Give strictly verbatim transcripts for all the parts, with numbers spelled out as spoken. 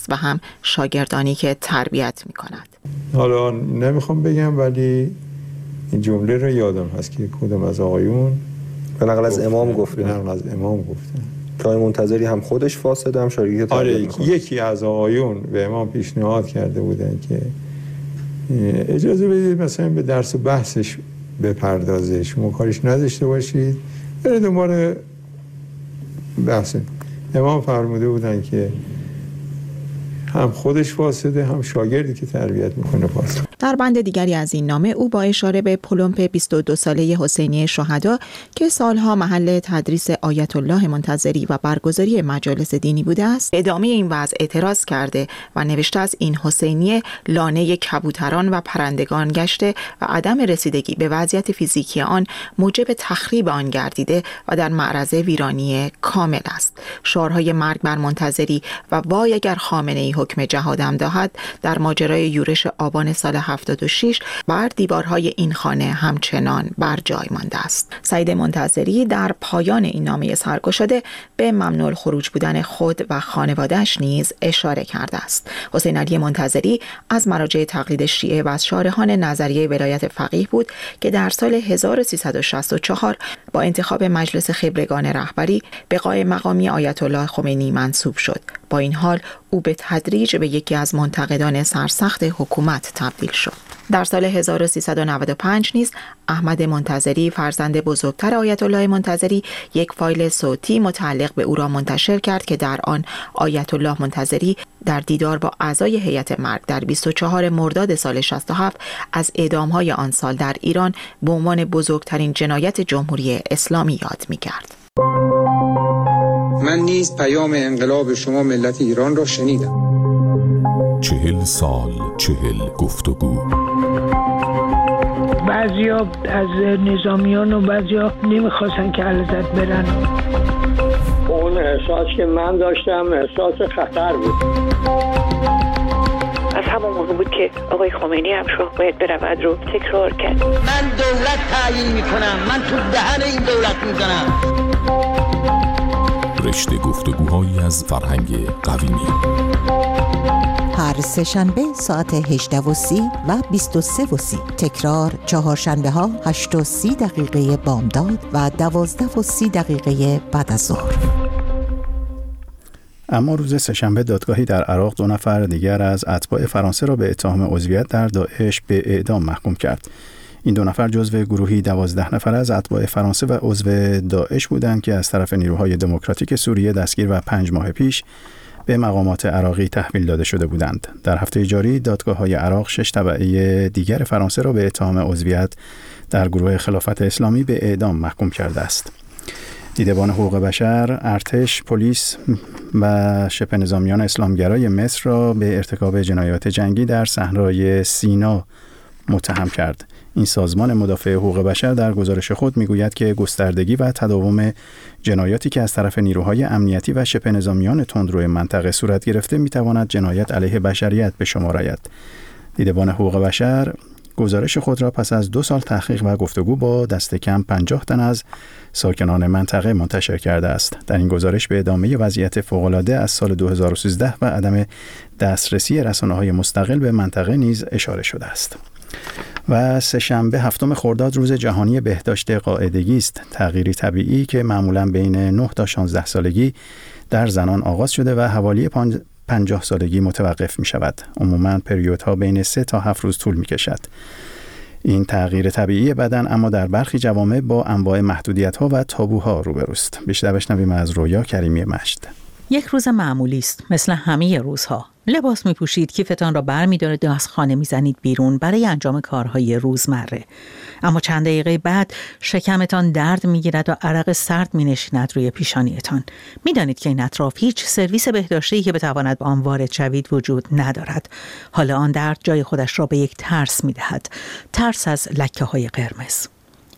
و هم شاگردانی که تربیت می کند. حالا نمیخوام بگم ولی این جمله رو یادم هست که کدام از آقایون به نقل از امام گفتن. به نقل از امام گفتن که آقای منتظری هم خودش فاسد هم شاگردی تربیت آره میکنه. یکی از آقایون به امام پیشنهاد کرده بودن که اجازه بدید مثلا به درس و بحثش بپردازه، شما کارش نداشته باشید، بره دنبال بحث. امام فرموده بودن که هم خودش فاسده هم شاگردی که تربیت میکنه فاسده. در بند دیگری از این نامه او با اشاره به پلمپ بیست و دو ساله حسینی شهدا که سالها محل تدریس آیت الله منتظری و برگزاری مجالس دینی بوده است، ادامه این وضع اعتراض کرده و نوشته از این حسینی لانه کبوتران و پرندگان گشته و عدم رسیدگی به وضعیت فیزیکی آن موجب تخریب آن گردیده و در معرض ویرانی کامل است. شعارهای مرگ بر منتظری و وای اگر خامنه‌ای حکم جهادم دهد در ماجرای یورش آبان سال هفتاد و شش بر دیوارهای این خانه همچنان بر جای مانده است. سعید منتظری در پایان این نامه سرگشاده به ممنوع الخروج بودن خود و خانواده‌اش نیز اشاره کرده است. حسین علی منتظری از مراجع تقلید شیعه و از شارحان نظریه ولایت فقیه بود که در سال هزار و سیصد و شصت و چهار با انتخاب مجلس خبرگان رهبری به قای مقامی آیت الله خمینی منصوب شد. با این حال او به تدریج به یکی از منتقدان سرسخت حکومت تبدیل شد. در سال هزار و سیصد و نود و پنج نیز احمد منتظری فرزند بزرگتر آیت الله منتظری یک فایل صوتی متعلق به او را منتشر کرد که در آن آیت الله منتظری در دیدار با اعضای هیئت مرگ در بیست و چهارم مرداد سال شصت و هفت از اعدام‌های آن سال در ایران به عنوان بزرگترین جنایت جمهوری اسلامی یاد می‌کرد. من نیز پیام انقلاب شما ملت ایران را شنیدم. چهل سال چهل گفتگو. بعضیا از نظامیان و بعضیا نمیخواستن که علازت برن. اون احساس که من داشتم احساس خطر بود. از همون موضوع بود که آقای خمینی هم شو باید برود رو تکرار کرد. من دولت تعیین میکنم، من تو دهن این دولت میزنم. رشته گفتگوهایی از فرهنگ قویمی. هر سه شنبه ساعت هجده و سی و بیست و سه و سی. تکرار چهار شنبه ها هشت و سی دقیقه بامداد و دوازده و سی دقیقه بعد از ظهر. اما روز سه‌شنبه دادگاهی در عراق دو نفر دیگر از اتباع فرانسه را به اتهام عضویت در داعش به اعدام محکوم کرد. این دو نفر جزو گروهی دوازده نفر از اتباع فرانسه و عضو داعش بودند که از طرف نیروهای دموکراتیک سوریه دستگیر و پنج ماه پیش به مقامات عراقی تحویل داده شده بودند. در هفته جاری دادگاه‌های عراق شش تبعه دیگر فرانسه را به اتهام عضویت در گروه خلافت اسلامی به اعدام محکوم کرده است. دیدبان حقوق بشر، ارتش، پلیس و شبه نظامیان اسلامگرای مصر را به ارتکاب جنایات جنگی در صحرای سینا متهم کرد. این سازمان مدافع حقوق بشر در گزارش خود میگوید که گستردگی و تداوم جنایاتی که از طرف نیروهای امنیتی و شبه نظامیان تندرو منطقه صورت گرفته میتواند جنایت علیه بشریت به شمار آید. دیدبان حقوق بشر گزارش خود را پس از دو سال تحقیق و گفتگو با دست کم پنجاه تن از ساکنان منطقه منتشر کرده است. در این گزارش به ادامه وضعیت فوق‌العاده از سال دو هزار و سیزده و عدم دسترسی رسانه‌های مستقل به منطقه نیز اشاره شده است. و سه‌شنبه هفتم خرداد روز جهانی بهداشت قاعدگی است، تغییری طبیعی که معمولاً بین نه تا شانزده سالگی در زنان آغاز شده و حوالی پنجاه سالگی متوقف می شود. عموماً پریودها بین سه تا هفت روز طول می کشد. این تغییر طبیعی بدن اما در برخی جوامع با انواع محدودیت‌ها و تابوها روبروست. بیشتر بشنویم از رویا کریمی مشت. یک روز معمولی است، مثل همه روزها. لباس می پوشید، کیفتان را بر می دارید و از خانه می زنید بیرون برای انجام کارهای روزمره. اما چند دقیقه بعد شکمتان درد می گیرد و عرق سرد می نشیند روی پیشانیتان. می دانید که این اطراف هیچ سرویس بهداشتی که بتواند به آن وارد شوید وجود ندارد. حالا آن درد جای خودش را به یک ترس می دهد. ترس از لکه های قرمز.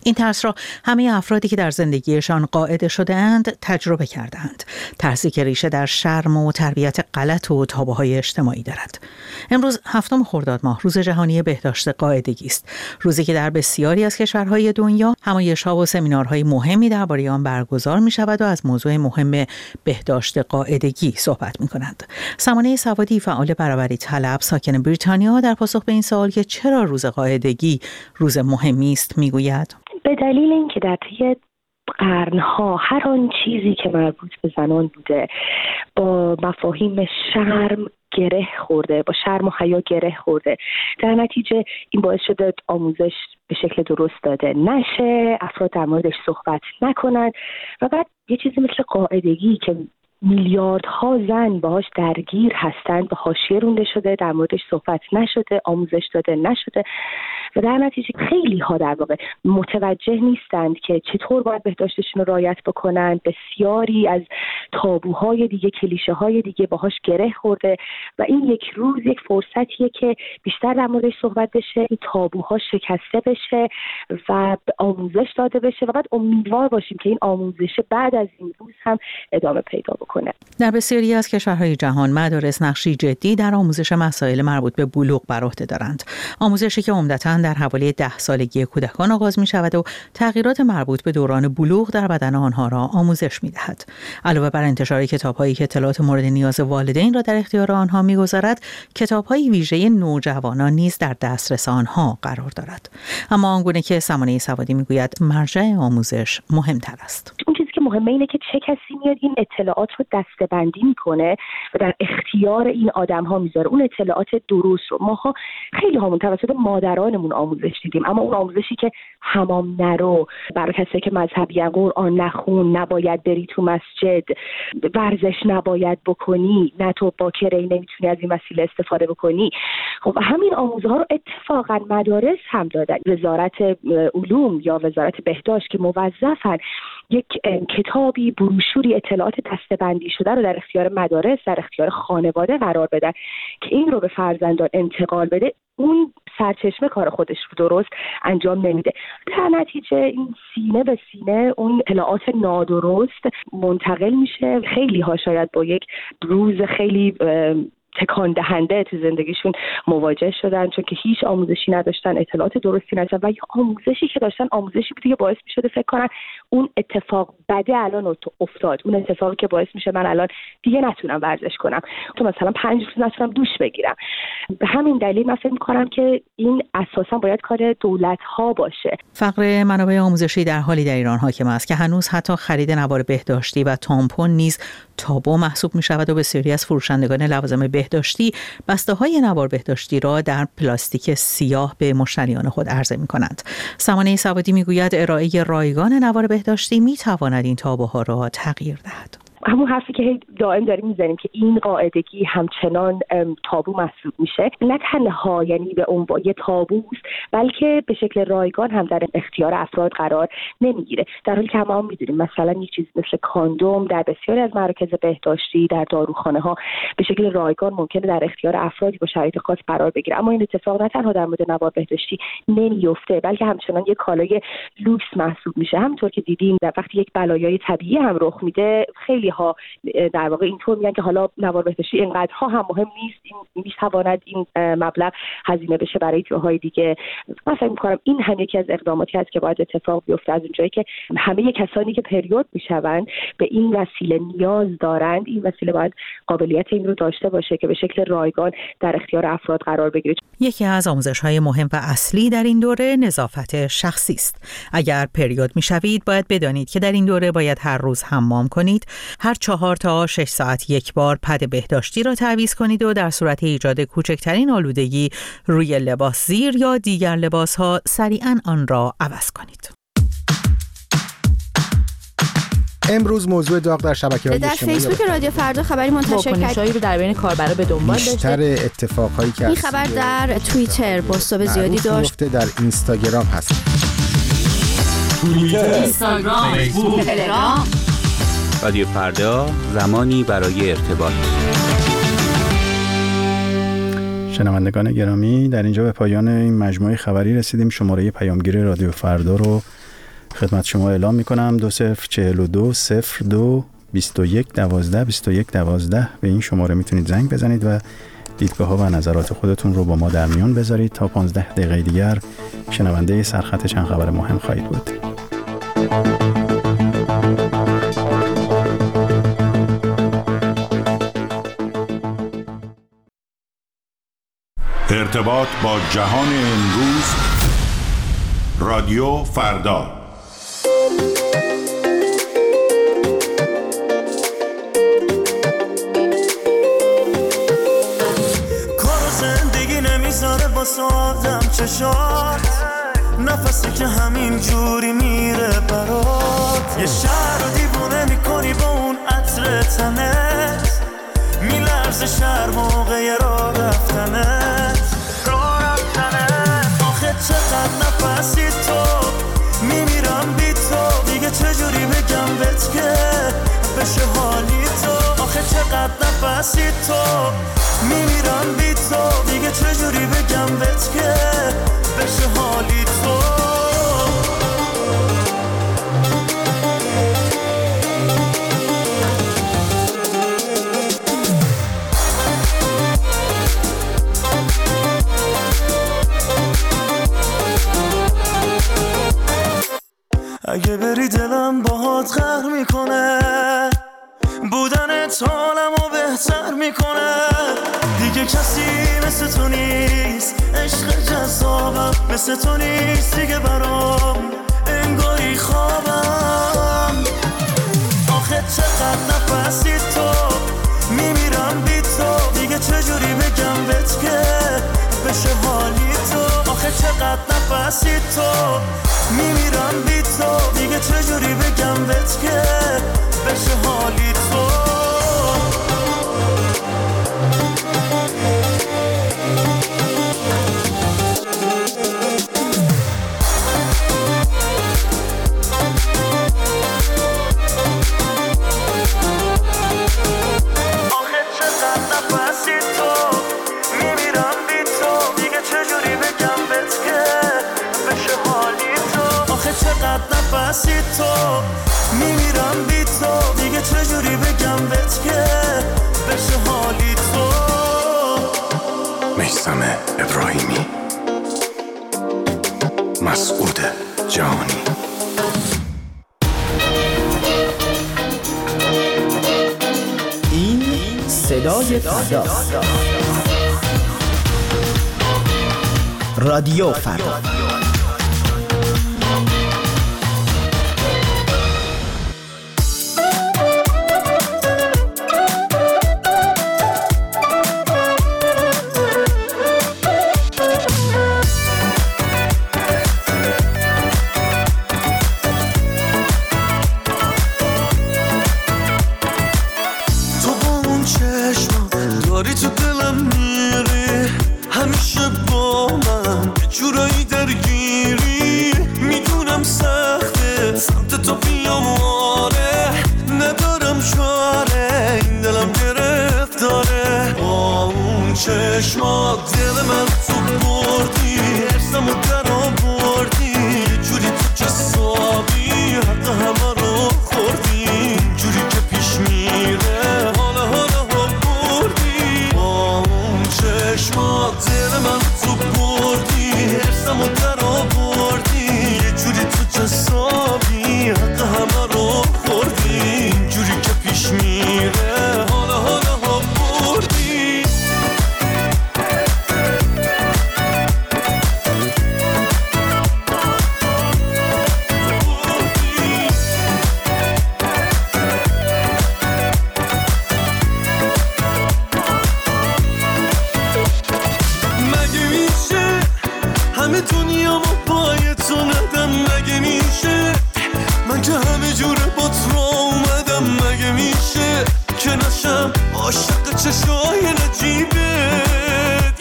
این ترس را همه افرادی که در زندگیشان قاعده شده اند تجربه کردند. ترسی که ریشه در شرم و تربیت غلط و تابوهای اجتماعی دارد. امروز هفتم خرداد ماه روز جهانی بهداشت قاعدگی است. روزی که در بسیاری از کشورهای دنیا همایش‌ها و سمینارهای مهمی درباره آن برگزار می‌شود و از موضوع مهم بهداشت قاعدگی صحبت می‌کنند. سمانه سوادی، فعال برابری طلب ساکن بریتانیا، در پاسخ به این سوال که چرا روز قاعدگی روز مهمی است می‌گوید: به دلیل اینکه در طی قرنها هر آن چیزی که مربوط به زنان بوده با مفاهیم شرم گره خورده، با شرم و حیا گره خورده، در نتیجه این باعث شده آموزش به شکل درست داده نشه، افراد در موردش صحبت نکنن و بعد یه چیزی مثل قاعدگی که میلیاردها زن باهاش درگیر هستند به حاشیه رونده شده، در موردش صحبت نشده، آموزش داده نشده و در نتیجه خیلی ها در واقع متوجه نیستند که چطور باید بهداشتشون رو رعایت بکنن. بسیاری از تابوهای دیگه، کلیشه های دیگه باهاش گره خورده و این یک روز یک فرصتیه که بیشتر در موردش صحبت بشه، این تابوها شکسته بشه و آموزش داده بشه و بعد امیدوار باشیم که این آموزش بعد از این روز هم ادامه پیدا بکنه. در بسیاری از کشورهای جهان مدارس نقشی جدی در آموزش مسائل مربوط به بلوغ بر عهده دارند. آموزشی که عمدتاً در حوالی ده سالگی کودکان آغاز می شود و تغییرات مربوط به دوران بلوغ در بدن آنها را آموزش می دهد. علاوه بر انتشار کتاب‌هایی که اطلاعات مورد نیاز والدین را در اختیار آنها می گذارد، کتاب‌های ویژه نوجوانان نیز در دسترس آنها قرار دارد. اما آنگونه که سمانه سوادی می گوید مرجع آموزش مهمتر است. مهمه اینه که چه کسی میاد این اطلاعات رو دسته‌بندی میکنه و در اختیار این آدم ها میذاره، اون اطلاعات درست رو. ماها خیلی همون توسط مادرانمون آموزش دیدیم، اما اون آموزشی که حمام نرو، برای کسی که مذهبی ان قرآن نخون، نباید بری تو مسجد، ورزش نباید بکنی، نه تو باکره نمیتونی از این وسیله استفاده بکنی. خب همین آموزها رو اتفاقا مدارس هم دادن. وزارت علوم یا وزارت بهداشت که موظفن یک کتابی، بروشوری، اطلاعات دسته‌بندی شده رو در اختیار مدارس، در اختیار خانواده قرار بدن که این رو به فرزندان انتقال بده، اون سرچشمه کار خودش رو درست انجام نمیده. در نتیجه این سینه به سینه اون اطلاعات نادرست منتقل میشه. خیلی ها شاید با یک بروز خیلی تکان دهنده تو زندگیشون مواجه شدن، چون که هیچ آموزشی نداشتن، اطلاعات درستی نداشتن و یا آموزشی که داشتن آموزشی بوده که باعث میشده فکر کنن اون اتفاق بده الان افتاد، اون اتفاقی که باعث میشه من الان دیگه نتونم ورزش کنم، تو مثلا پنج روز نتونم دوش بگیرم. به همین دلیل من فکر می‌کنم که این اساسا باید کار دولت‌ها باشه. فقر منابع آموزشی در حالی در ایران حاکم است که هنوز حتی خرید نوار بهداشتی و تامپون نیز تابو محسوب می‌شود و بسیاری از فروشندگان لوازم بهداشتی بسته‌های نوار بهداشتی را در پلاستیک سیاه به مشتریان خود عرضه می‌کنند. سمانه سوادی می‌گوید ارائه رایگان نوار بهداشتی می‌تواند این تابوها را تغییر دهد. همون حرفی که دائم داریم میزنیم که این قاعدگی همچنان تابو محسوب میشه، نه تنها یعنی به عنوان یه تابوست، بلکه به شکل رایگان هم در اختیار افراد قرار نمیگیره. در حالی که ما هم میدونیم مثلا یک چیز مثل کاندوم در بسیاری از مراکز بهداشتی، در داروخانه ها به شکل رایگان ممکنه در اختیار افرادی با شرایط خاص قرار بگیره، اما این اتفاق نه تنها در مورد نوار بهداشتی نمیفته، بلکه همچنان یک کالای لوکس محسوب میشه. همونطور که دیدیم در وقتی یک بلایای طبیعی هم رخ میده، خیلی ها در واقع اینطور میگن که حالا نوار بهداشتی اینقدرها هم مهم نیست، این میتواند این مبلغ هزینه بشه برای جاهای دیگه. من فکر می‌کنم این هم یکی از اقداماتی است که باید اتفاق بیفته، از اونجایی که همه کسانی که پریود میشوند به این وسیله نیاز دارند، این وسیله باید قابلیت این رو داشته باشه که به شکل رایگان در اختیار افراد قرار بگیره. یکی از آموزش‌های مهم و اصلی در این دوره نظافت شخصی است. اگر پریود میشوید باید بدانید که در این دوره باید هر روز حمام کنید، هر چهار تا شش ساعت یک بار پد بهداشتی را تعویض کنید و در صورت ایجاد کوچکترین آلودگی روی لباس زیر یا دیگر لباس‌ها سریعاً آن را عوض کنید. امروز موضوع داغ در شبکه‌های اجتماعی در فیسبوک رادیو فردا خبری منتشر کرد رو در بین کاربرا به دنبال داشته. بیشتر اتفاقایی که این خبر در توییتر بازتاب زیادی داشت. در اینستاگرام هست. توییتر، اینستاگرام، فیسبوک، تلگرام. رادیو فردا، زمانی برای ارتباط. شنوندگان گرامی، در اینجا به پایان این مجموعه خبری رسیدیم. شماره پیامگیر رادیو فردا رو خدمت شما اعلام میکنم دو صفر چهل و دو صفر دو بیست و یک دوازده بیست و یک دوازده به این شماره میتونید زنگ بزنید و دیدگاه ها و نظرات خودتون رو با ما در میان بذارید. تا پانزده دقیقه دیگر شنونده سرخط چند خبر مهم خواهید بود. ارتباط با جهان امروز، رادیو فردا. کار زندگی نمیذاره با سادم چشات، نفسی که همین جوری میره برات. یه شهر رو دیوونه میکنی با اون عطر تنت، میلرزه شهر موقع راه رفتنت. راه رفتنت آخه چقدر نفسی تو، میمیرم بی تو، دیگه چجوری بگم بهت که بشه حالی تو. آخه چقدر نفسی تو، میمیرم بی تو، دیگه چجوری بگم بهت که بشه حالی تو. اگه بری دلم باهات قهر میکنه، بودنت حالمو بهتر میکنه. دیگه کسی مثل تو نیست، عشق جذابم مثل تو نیست دیگه برام، انگاری خوابم. آخه چقدر نفسی تو، میمیرم بی تو، دیگه چجوری بگم بهت که بشه حالی تو. آخه چقدر نفسی تو، میمیرم بی تو، دیگه چجوری بگم بهت که بشه حالی تو. آخه چقدر نفسی تو، میمیرم بی تو، دیگه چجوری بگم بهت که بشه حالی تو. آخه چقدر نفسی تو، میمیرم بی تو، دیگه چجوری بگم بهت که بشه حالی تو. میثم ابراهیمی، مسعود جهانی. این صدای فردا، رادیو فردا. چشمات دل من تو بردی، ارسم و در آوردی، یه جوری تو جسابی حق همه رو خوردی. جوری که پیش میره حالا حالا ها بردی. با اون چشمات دل من تو بردی، ارسم و در آوردی، یه جوری تو جسابی حق همه رو خوردی. جوری که پیش میره حالا حالا ها بردی. عاشق چشای نجیبت،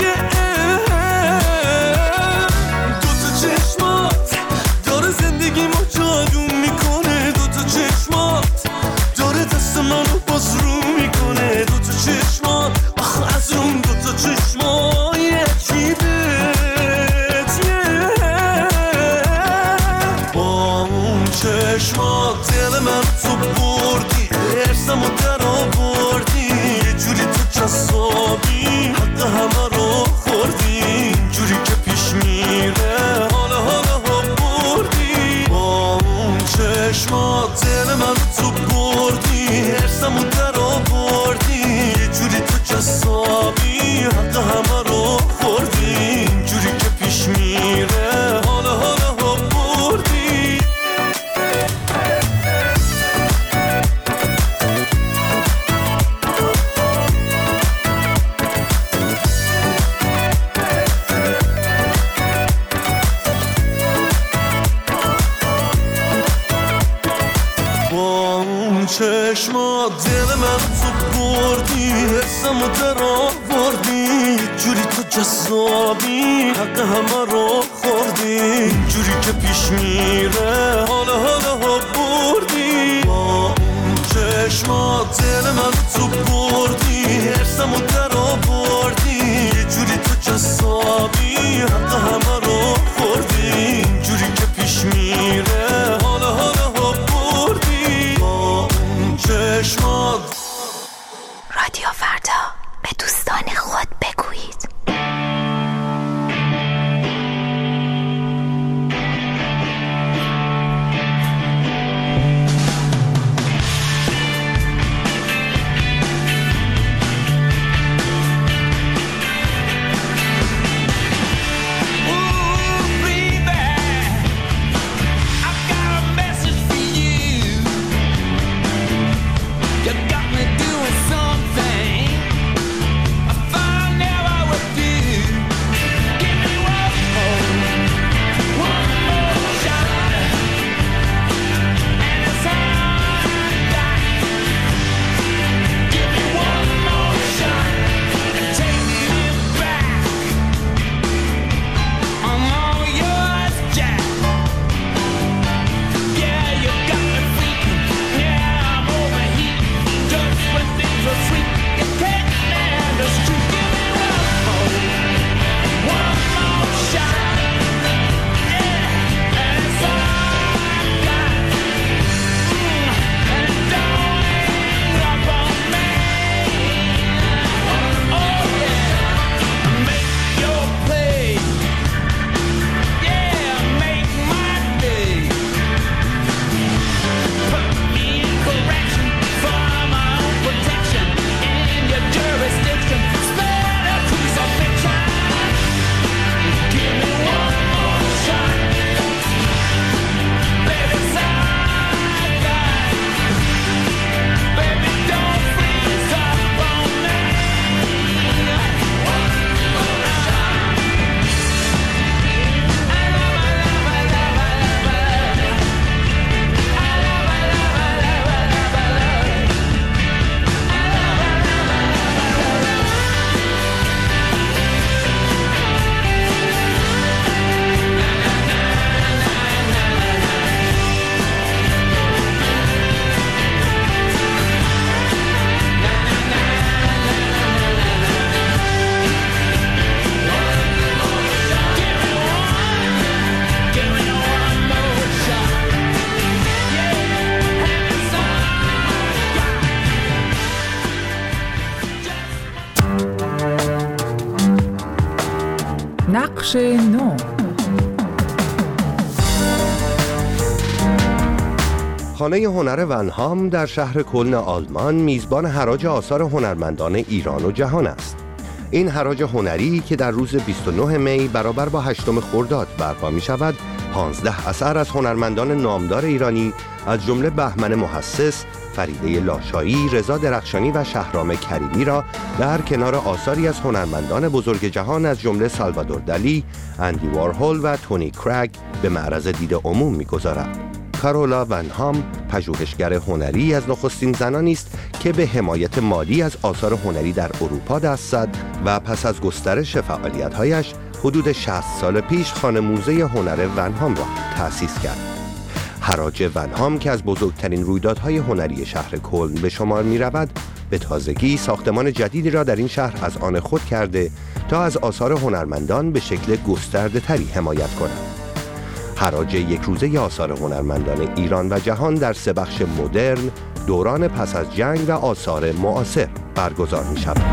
دو تا چشمات داره زندگیمو جادو میکنه. دو تا چشمات داره دست منو باز رو میکنه. دو تا چشمات آخه از اون دو تا چشمای عجیبت، با اون حق همه رو خوردی، جوری که پیش میره حالا حالا ها بردی. با اون چشمات دل من تو بردی، حسمو در آوردی، جوری تو جذابی حق همه رو خوردی، جوری که پیش میره حالا حالا ها بردی. با اون چشمات دل من تو بردی، حسمو در آوردی، جوری تو جذابی حق همه رو خوردی، جوری که پیش میره حالا حالا ها بردی. با اون چشمات. رادیو فردا، به دوستان خود بگویید. نقش نو. خانه هنر ونهام در شهر کلن آلمان میزبان حراج آثار هنرمندان ایران و جهان است. این حراج هنری که در روز بیست و نه می برابر با هشتم خرداد برپا می شود، پانزده اثر از هنرمندان نامدار ایرانی از جمله بهمن محسس، فریده لاشایی، رضا درخشانی و شهرام کریمی را در کنار آثاری از هنرمندان بزرگ جهان از جمله سالوادور دالی، اندی وارهول و تونی کرگ به معرض دید عموم می‌گذارد. کارولا ونهام پژوهشگر هنری از نخستین زنانی است که به حمایت مالی از آثار هنری در اروپا دست زد و پس از گسترش فعالیت‌هایش حدود شصت سال پیش خانه موزه هنر ونهام را تأسیس کرد. حراج ونهام که از بزرگترین رویدادهای هنری شهر کلن به شمار می رود، به تازگی ساختمان جدیدی را در این شهر از آن خود کرده تا از آثار هنرمندان به شکل گسترده تری حمایت کند. حراج یک روزه آثار هنرمندان ایران و جهان در سه بخش مدرن، دوران پس از جنگ و آثار معاصر برگزار می شود.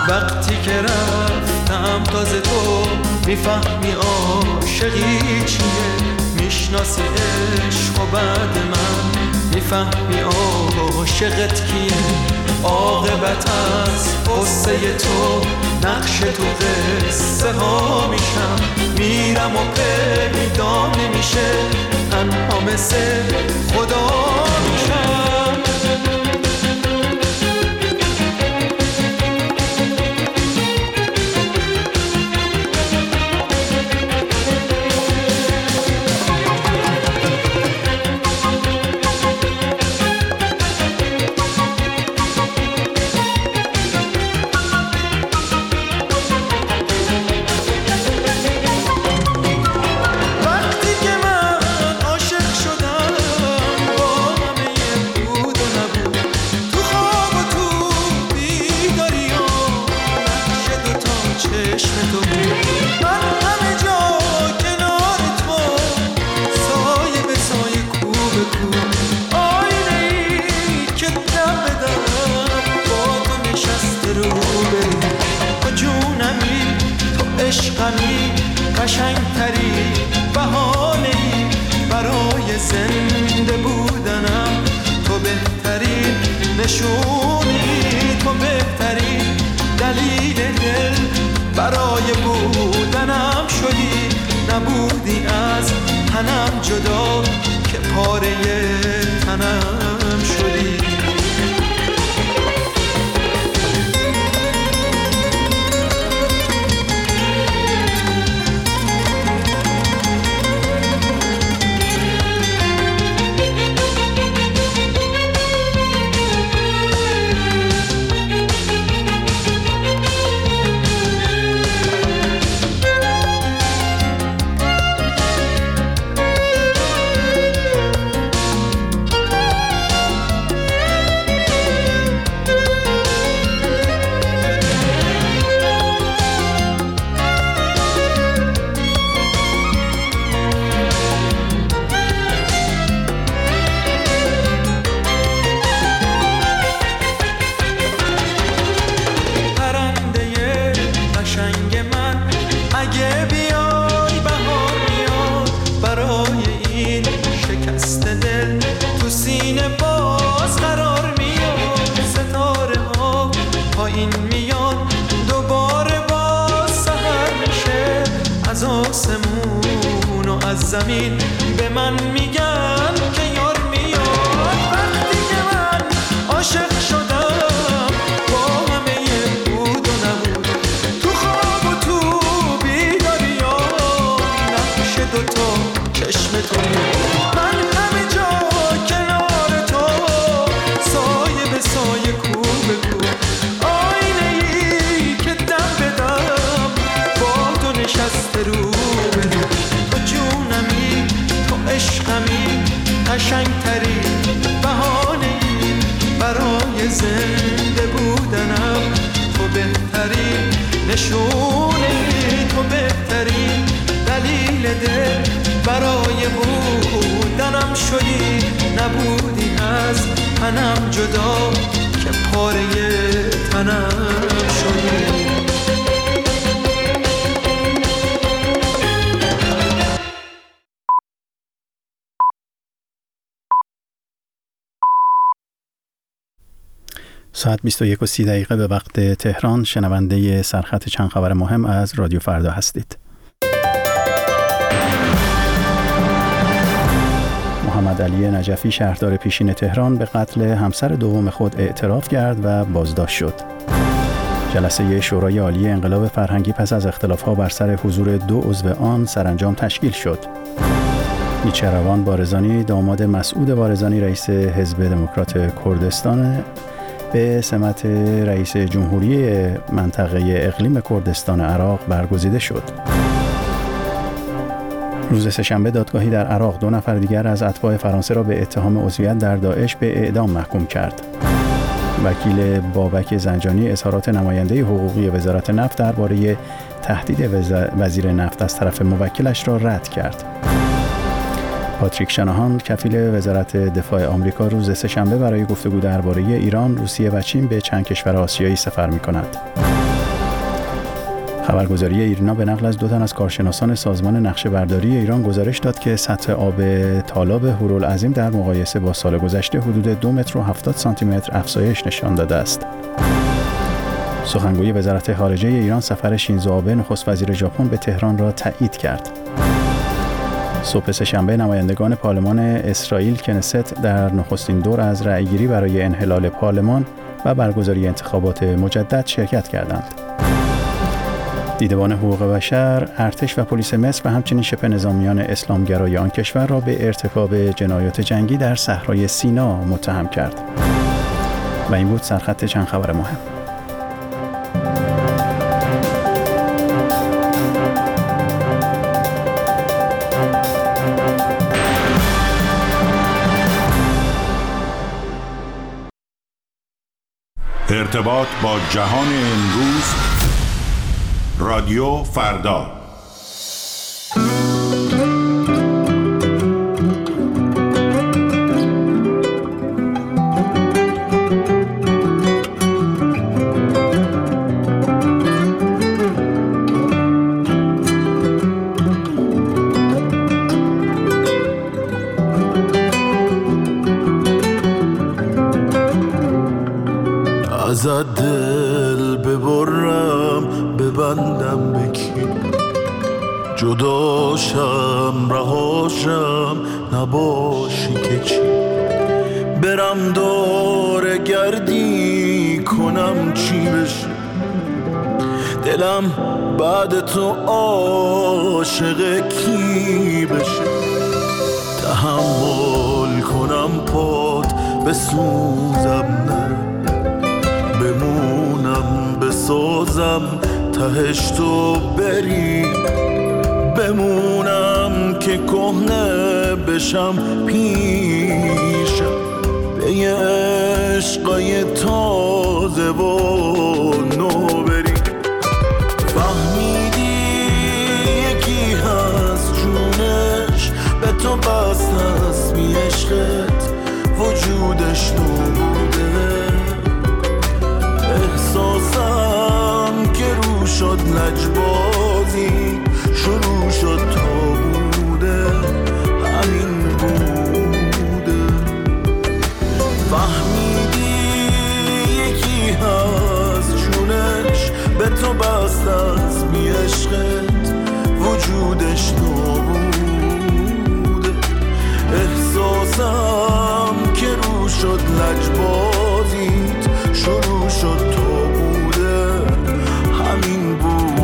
وقتی که رفتم تازه تو میفهمی عاشقی چیه، میشناسی عشق و بعد من میفهمی عاشقت کیه. عاقبت از قصه تو نقش تو قصه ها میشم، میرم و پیدا نمیشه، تنها مثل خدا میشم. عشقمی قشنگتری بهانه‌ای برای زنده بودنم، تو بهترین نشونی، تو بهترین دلیل دل برای بودنم شدی. نبودی از تنم جدا که پاره تنم شدی. زمین به من میگن که یار میاد. وقتی که من عاشق شدم با همه بود و نبود، تو خواب و تو بیداری ها نقش دوتا چشم تو، من همه جا کنار تو سایه به سایه کو به کو، آینه ای که دم به دم با تو نشسته رو به رو. عشقمی قشنگتری بهانه‌ای برای زنده بودنم، تو بهترین نشونه، تو بهترین دلیل دل برای بودنم شدی. نبودی از تنم جدا که پاره تنم شدی. ساعت بیست و یک و سی دقیقه به وقت تهران. شنونده سرخط چند خبر مهم از رادیو فردا هستید. محمد علی نجفی شهردار پیشین تهران به قتل همسر دوم خود اعتراف کرد و بازداشت شد. جلسه شورای عالی انقلاب فرهنگی پس از اختلاف‌ها بر سر حضور دو عضو آن سرانجام تشکیل شد. نیچروان بارزانی داماد مسعود بارزانی رئیس حزب دموکرات کردستان به سمت رئیس جمهوری منطقه اقلیم کردستان عراق برگزیده شد. روز سه‌شنبه دادگاهی در عراق دو نفر دیگر از اتباع فرانسه را به اتهام عضویت در داعش به اعدام محکوم کرد. وکیل بابک زنجانی اظهارات نماینده حقوقی وزارت نفت درباره تهدید وزیر نفت از طرف موکلش را رد کرد. پاتریک شناهان کفیل وزارت دفاع آمریکا روز سه‌شنبه برای گفتگو درباره ایران، روسیه و چین به چند کشور آسیایی سفر می‌کند. خبرگزاری ایرنا به نقل از دو تن از کارشناسان سازمان نقشه‌برداری ایران گزارش داد که سطح آب تالاب هورالعظیم در مقایسه با سال گذشته حدود دو متر و هفتاد سانتی متر افزایش نشان داده است. سخنگوی وزارت خارجه ایران سفر شینزو آبه نخست وزیر ژاپن به تهران را تایید کرد. صبح سه‌شنبه نمایندگان پارلمان اسرائیل کنست در نخستین دور از رأیگیری برای انحلال پارلمان و برگزاری انتخابات مجدد شرکت کردند. دیدبان حقوق بشر، ارتش و پلیس مصر و همچنین شبه نظامیان اسلامگرای آن کشور را به ارتکاب جنایات جنگی در صحرای سینا متهم کرد. و این بود سرخط چند خبر مهم. ارتباط با جهان امروز، رادیو فردا. ازت دل ببرم ببندم بکی، جداشم رهاشم نباشی که چی، برم دور گردی کنم چی بشه، دلم بعد تو عاشق کی بشه، تحمل کنم پات بسوزم نرم، بمونم بسازم تهش تو بری، بمونم که کهنه بشم پیشم، به یه عشقای تازه و نو بری. فهمیدی یکی هست جونش به تو بست از بی عشقت وجودش نبوده، احساسم که رو شد لجبازی شروع شد تا بوده همین بوده. فهمیدی یکی هست جونش به تو بست از بی عشقت وجودش نبوده، احساسم که رو شد لجبازیت شروع شد تو بوده همین بوده.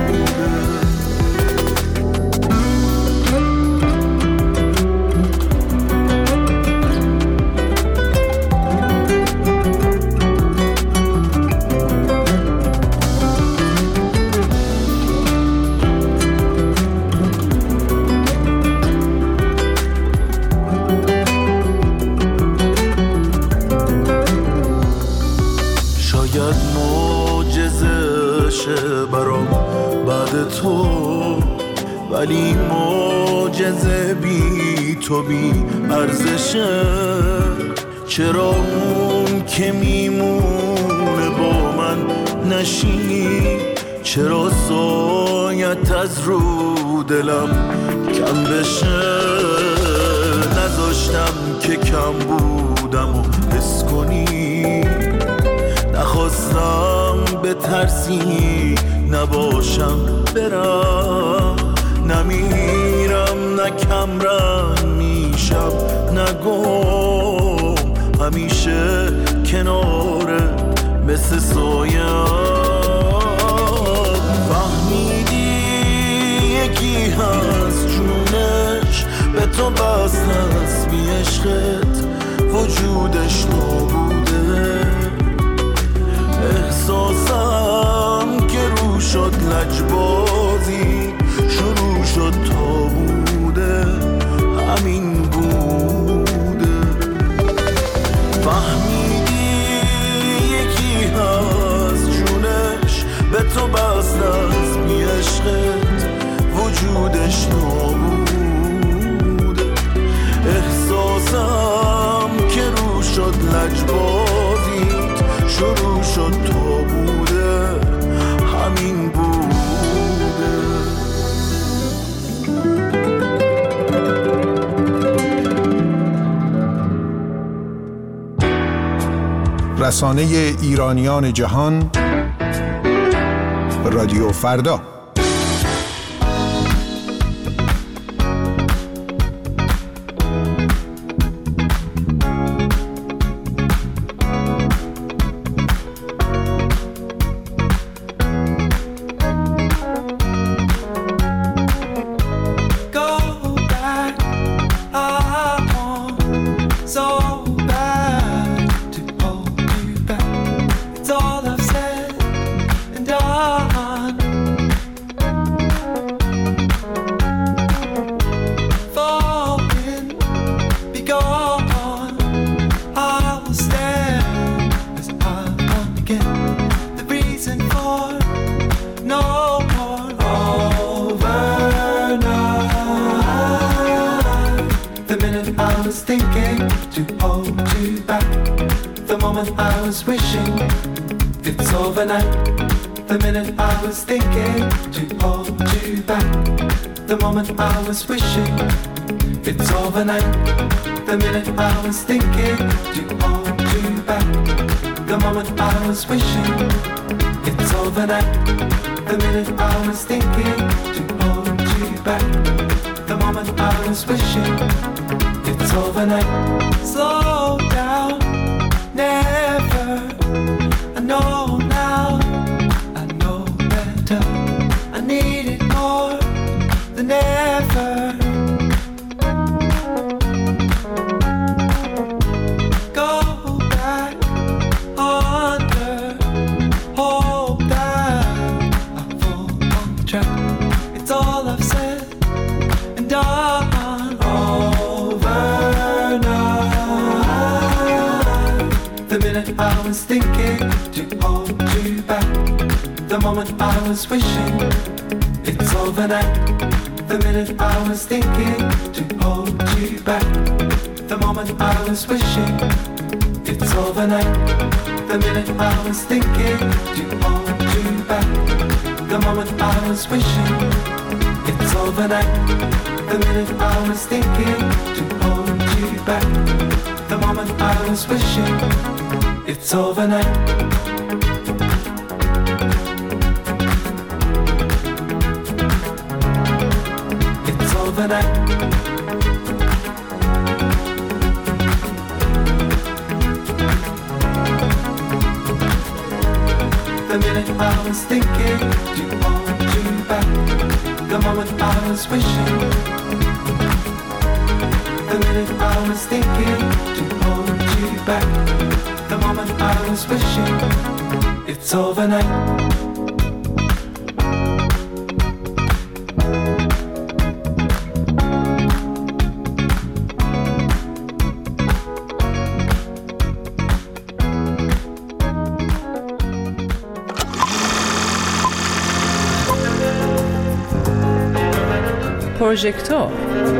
برام بعد تو ولی معجزه بی تو بی ارزشه، چرا اون که میمونه با من نشی، چرا سایت از رو دلم کم بشه، نذاشتم که کم بودم و حس کنی، نخواستم به ترسی نباشم برم، نمیرم نه کم رنگ میشم نگم، همیشه کنارت مثل سایه. فهمیدی یکی هست جونش به تو بست از بی عشقت وجودش نبوده، احساسم که رو شد لجبازی شروع شد تا بوده همین بوده. فهمیدی یکی هست جونش به تو بست از بی عشقت وجودش نبوده، احساسم که رو شد لجبازی رسانه ایرانیان جهان، رادیو فردا. پروژکتور.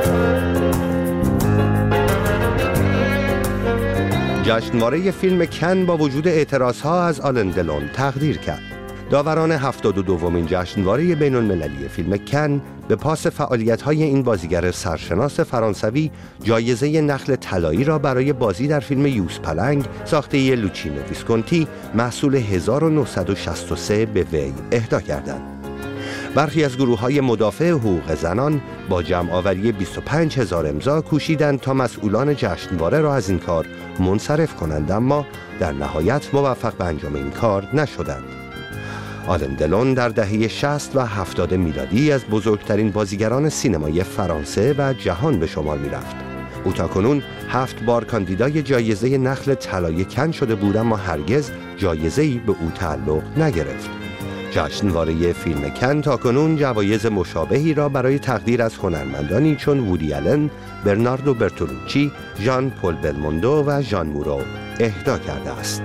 جشنواره فیلم کن با وجود اعتراضها از آلن دلون تقدیر کرد. داوران هفتاد و دومین جشنواره بین المللی فیلم کن به پاس فعالیت‌های این بازیگر سرشناس فرانسوی جایزه نخل طلایی را برای بازی در فیلم یوز پلنگ ساخته لوچینو ویسکونتی محصول هزار و نهصد و شصت و سه به وی اهدا کردند. برخی از گروه‌های مدافع حقوق زنان با جمع‌آوری بیست و پنج هزار امضا کوشیدند تا مسئولان جشنواره را از این کار منصرف کنند، اما در نهایت موفق به انجام این کار نشدند. آلن دلون در دهه شصت و هفتاد میلادی از بزرگترین بازیگران سینمای فرانسه و جهان به شمار می‌رفت. او تاکنون هفت بار کاندیدای جایزه نخل طلای کن شده بود، اما هرگز جایزه‌ای به او تعلق نگرفت. جشنواره فیلم کن تاکنون جوایز مشابهی را برای تقدیر از هنرمندانی چون وودی آلن، برناردو برتولوچی، ژان پل بلموندو و ژان مورو اهدا کرده است.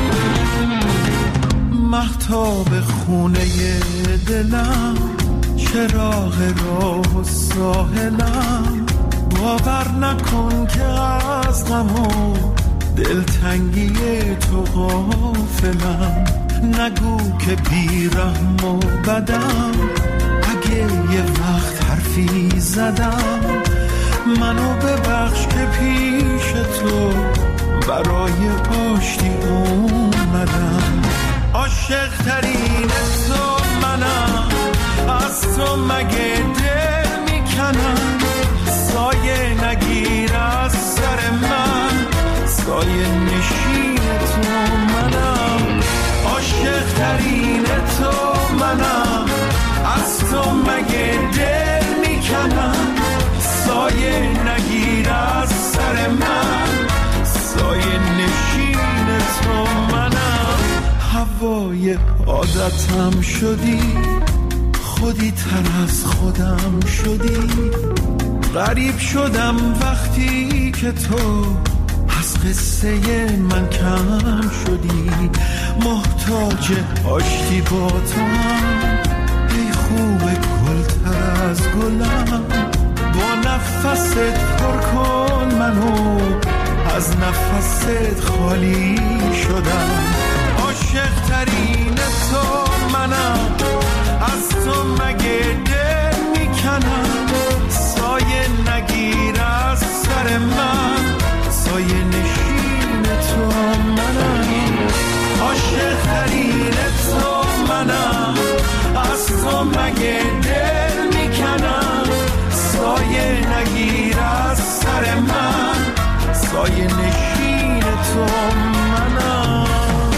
مهتاب خونه دلم چراغ راه و ساحلم، باور نکن که از غم و دلتنگی تو غافلم. نگو که بیرحم و بدم، اگه یه وقت حرفی زدم منو ببخش که پیش تو برای آشتی اومدم. عاشق ترین تو منم، از تو مگه دل میکنم. سایه نگیر از سر من، سایه نشین تو منم. عاشق ترین تو منم، از تو مگه دل میکنم. سایه نگیر از سر من، سایه نشین تو منم. هوای عادتم شدی، خودی تر از خودم شدی. غریب شدم وقتی که تو از قصه من کم شدی. محتاج آشتی با تو هم، ای خوب گل تر از گلم. با نفست پر کن منو، از نفست خالی شدم. عاشق ترین تو منم، از تو مگه دل میکنم. سایه نگیر از سر من، سایه نشین تو منم. عاشق ترین تو منم، از تو مگه دل میکنم. سایه نگیر از سر من، سایه نشین تو منم.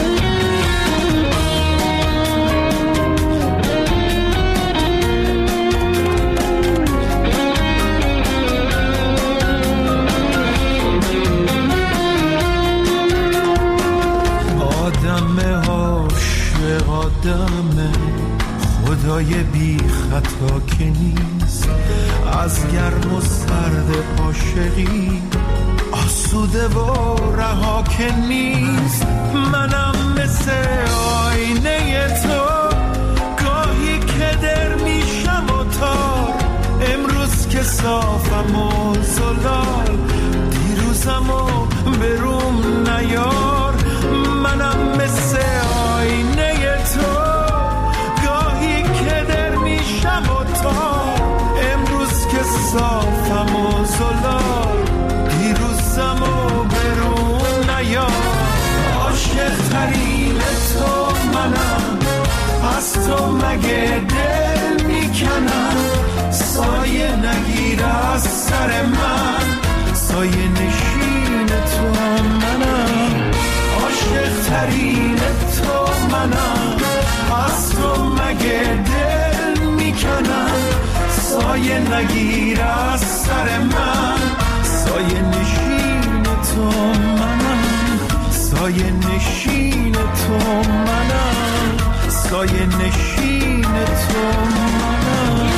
آدم عاشق آدم، خدای بی خطا که نیست. از گرم و سرد عاشقی آسوده و رها که نیست. منم مثل آینه تو، گاهی که در میشم و تار. امروز که صافم و زلال، دیروزم و بروم نیار. منم مثل آینه تو، گاهی که در میشم و تار. امروز که صافم و زلال، دیروزم و برون نیار. عاشق ترین تو منم، از تو مگه دل میکنم. سایه نگیر از سر من، سایه نشین تو منم. عاشق ترین تو منم، از تو مگه دل میکنم. سایه نگیر از سر من، سایه نشین تو منم. سایه نشین تو منم، سایه نشین تو منم.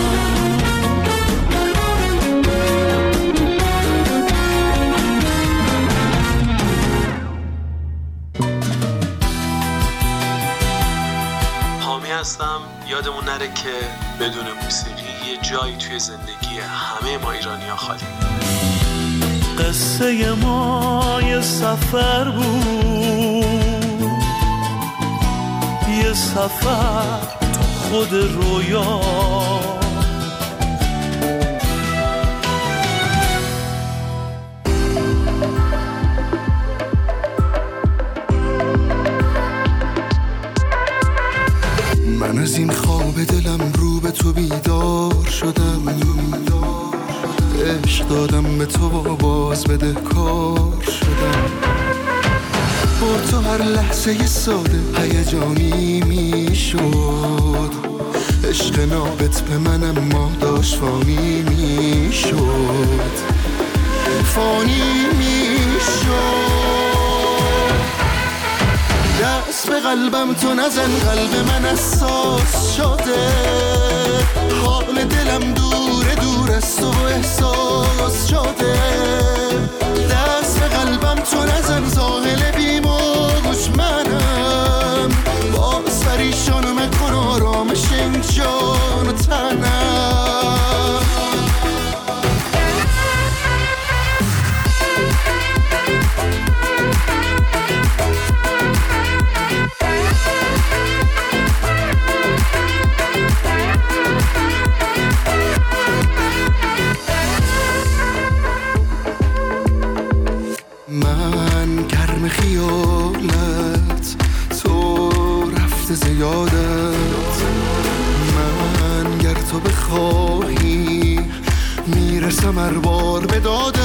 هستم. یادمون نره که بدون موسیقی یه جایی توی زندگی همه ما ایرانی‌ها خالی. قصه ما یه سفر بود، یه سفر تو خود رویا. من از این خواب دلم رو به تو بیدار شدم. عشق دادم به تو و باز بده کار شدم. با تو هر لحظه ساده هیجانی می شد. عشق نابت به منم ما داشت فانی می شد، فانی می شد. دست به قلبم تو نزن، قلب من اساس شده. حال دلم دوره دور از تو و احساس شده. دست به قلبم تو نزن، زاهل بیموج منم. باز پریشانو مکن آرامش این جان و تنم. راهی میرسم هر بار به دادت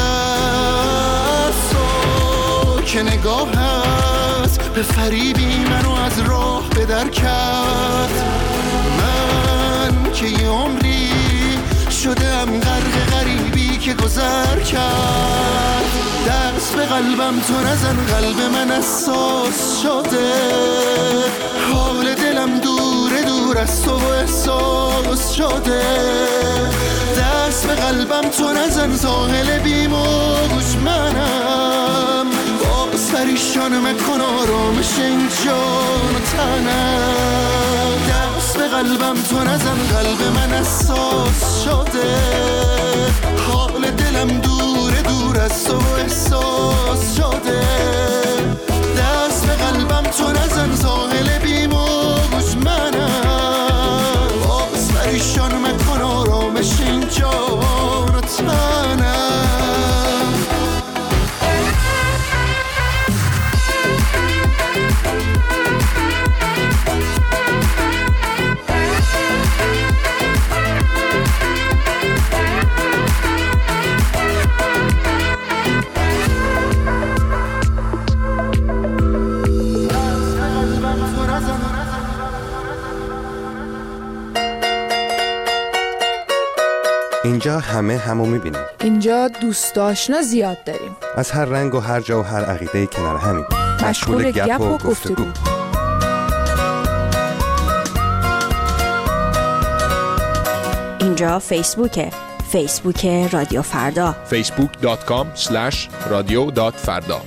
که نگاهت به فریبی منو از راه به در کرد. من که یه عمری شدم غرق غریبی که گذر کرد. دست به قلبم تو نزن، قلب من اساس شده، حال دلم دوره دور از تو و احساس شده. دست به قلبم تو نزن، ساحل بیموج منم، باز پریشان مکن آرامش این جان و تنم. دست به قلبم تو نزن، قلب من اساس شده، حال دلم دوره دور از تو و احساس شده. دست به قلبم تو نزن، ساحل بیموج منم، باز پریشان مکن آرامش این جان و تنم. اینجا همه همو میبینیم. اینجا دوست آشنا زیاد داریم، از هر رنگ و هر جا و هر عقیده کنار همین، مشغول گپ و گفتگو. اینجا فیسبوکه، فیسبوک رادیو فردا، فیسبوک دات کام اسلش رادیو دات فردا.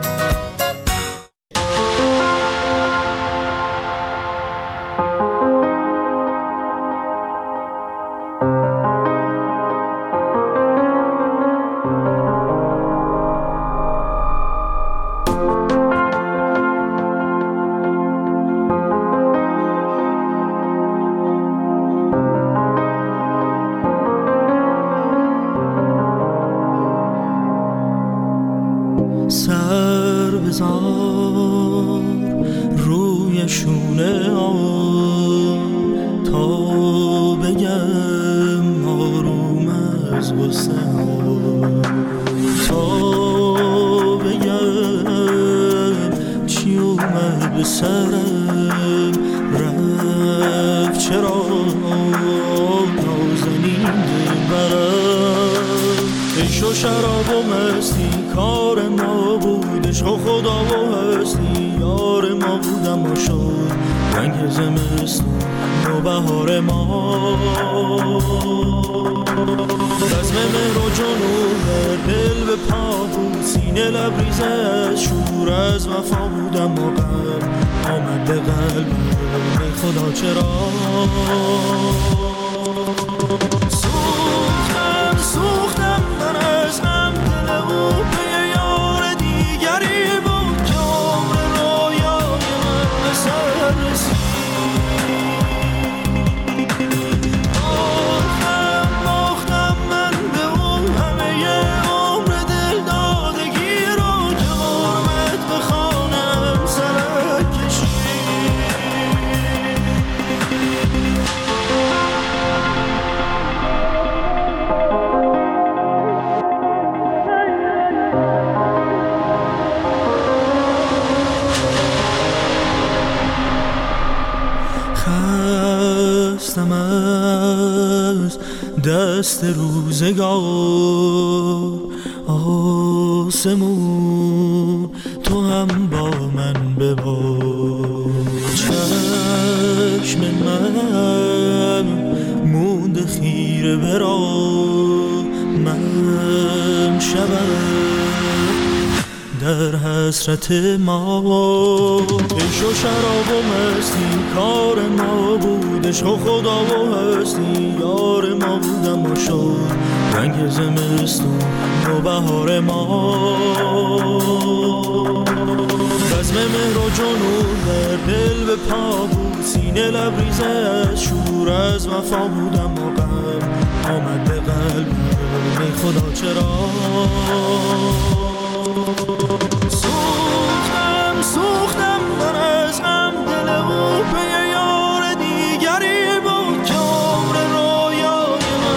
سر بذار روی شونه آن تا بگم آروم از غصه تا بگم چی اومد به سرم رفت چرا نازنین دلبرم. عشق و شراب و مستی کار ما بود، عشق و خدا و هستی یار ما بود، اما شد رنگ زمستون و بهار ما. بزم مهر و جنون دل به پا بود، سینه لبریز از شور از وفا بود، اما قلب آمد به قلب ای خدا چرا. سوختم سوختم من از غم، دل او به یار دیگری بود که عمر رویای من به سر رسید. باختم باختم من به اون همه عمر دل دادگی رو که غربت به خانم سرک کشید. خستم از دست روزگار، آسمون تو هم با من ببار. چشم من موند خیره برا من شبم در حسرت ما. عشق و شراب و مستی کار ما بود، عشق و خدا و هستی یار ما بود، اما شد رنگ زمستون و بهار ما. بزم مهر و جنون در دل به پا بود، سینه لبریز از شور از وفا بود، اما قلب آمد به قلب ای خدا چرا. سوختم سوختم من از غم، دل او به یار دیگری بود که عمر رویای من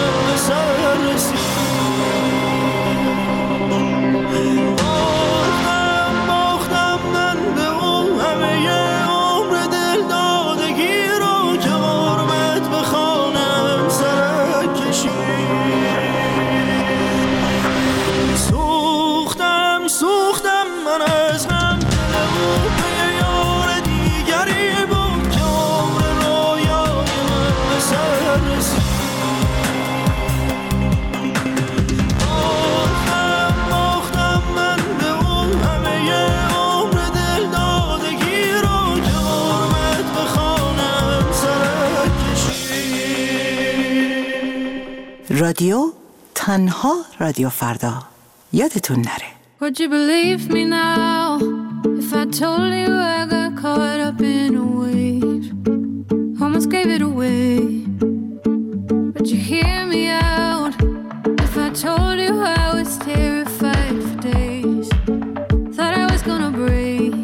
رادیو تنها رادیو فردا. یادتون نره. Would you believe me now if I told you I got caught up in a wave? Almost gave it away. Would you hear me out if I told you I was terrified for days? Thought I was gonna break.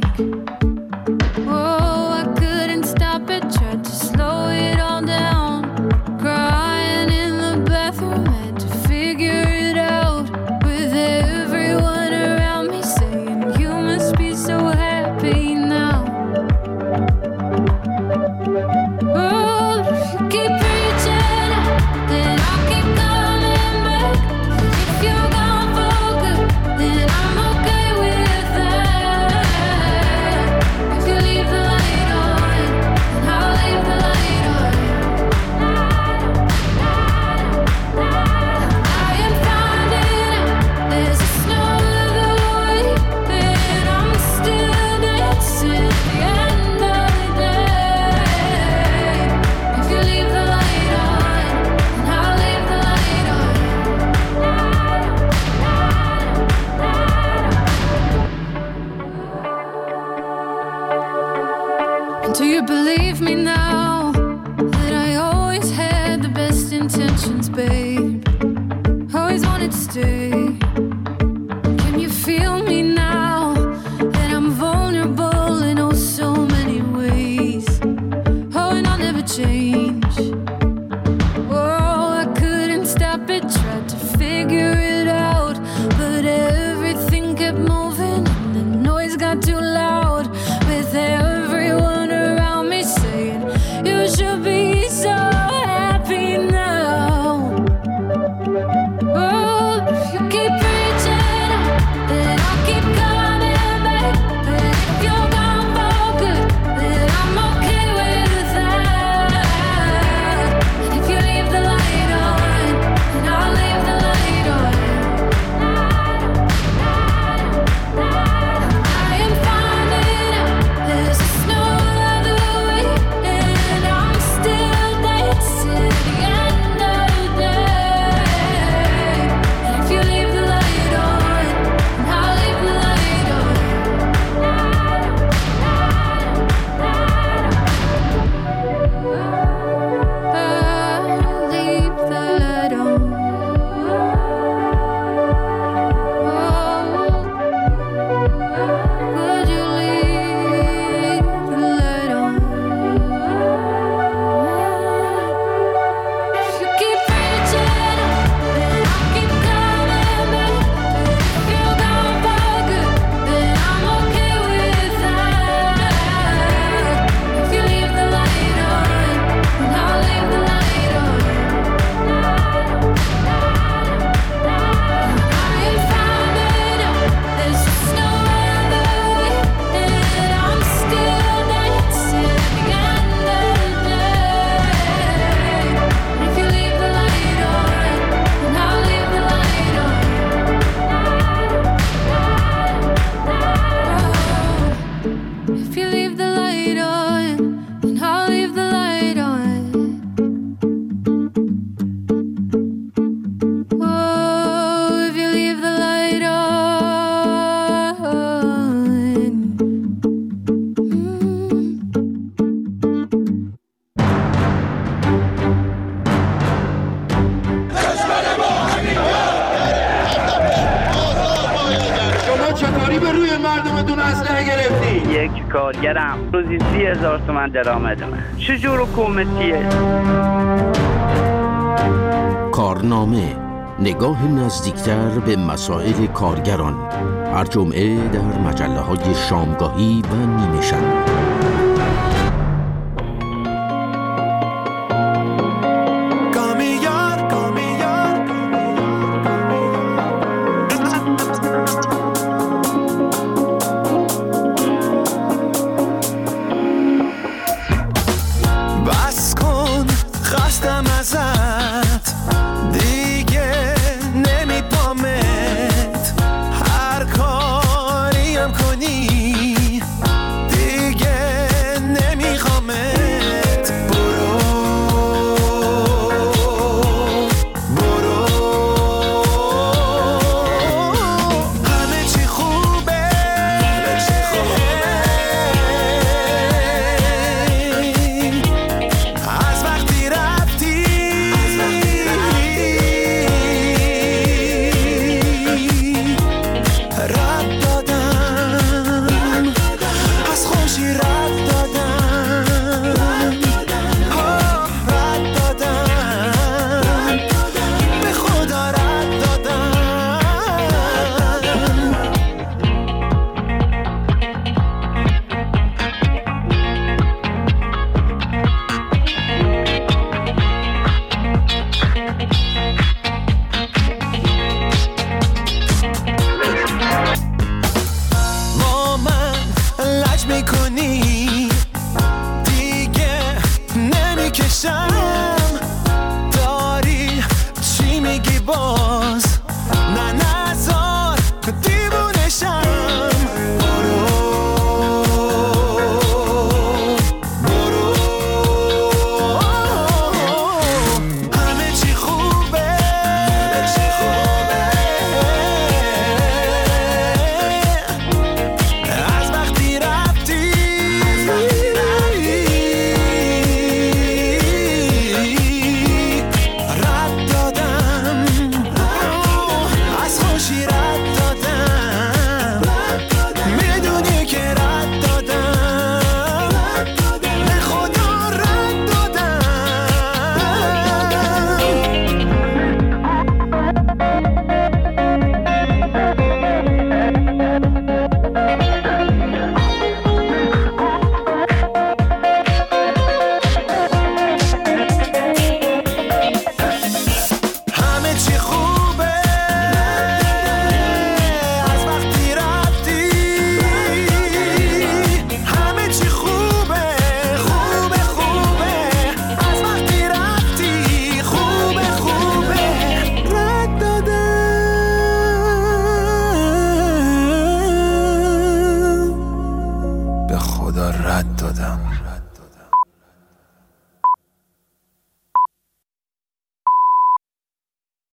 Oh, I couldn't stop it, tried to slow it all down. Crying in the bathroom, had to figure it out. With everyone around me saying, you must be so happy now. Oh, if you keep reaching out, then I'll keep coming back. If you're gone for good, then I'm okay with that. If you leave the light on, then I'll leave the light on. I am finding out there's a snow other way, and I'm still dancing at the end of the day. If you leave the light on, then I'll leave the light on. And do you believe me now that I always had the best intentions, babe? Always wanted to stay. Can you feel me now that I'm vulnerable in oh so many ways? Oh, and I'll never change. Oh, I couldn't stop it, tried to figure it out, but everything kept moving and the noise got too loud. With everyone around me saying, you should be so happy now. Oh, if you keep reaching out, then I'll keep coming back. But if you're gone for good, then I'm okay with that. And if you leave the light on, then I'll leave the light on. I am finding out there's a snow other way, and I'm still dancing at the end of the day. And if you leave the light on, then I'll leave the light on. I'll leave the light on. Would you leave the light on? If you keep reaching out, then I'll keep coming back. If you're gone for good, then I'm okay with that. If you leave the light on, then I'll leave the light on. I am finding out there's just no other way, and I'm still dancing at the end of the day. If you leave the light on, then I'll leave the light on. If you leave the light on, then I'll leave the light on. Oh, if you leave the light on. شما چطوری به روی مردمتون اسلحه گرفتی؟ یک کارگرم روزی سی هزار تومن درآمد من. چجور حکومتیه؟ کارنامه، نگاه نزدیکتر به مسائل کارگران، هر جمعه در مجله های شامگاهی و نیمه شب.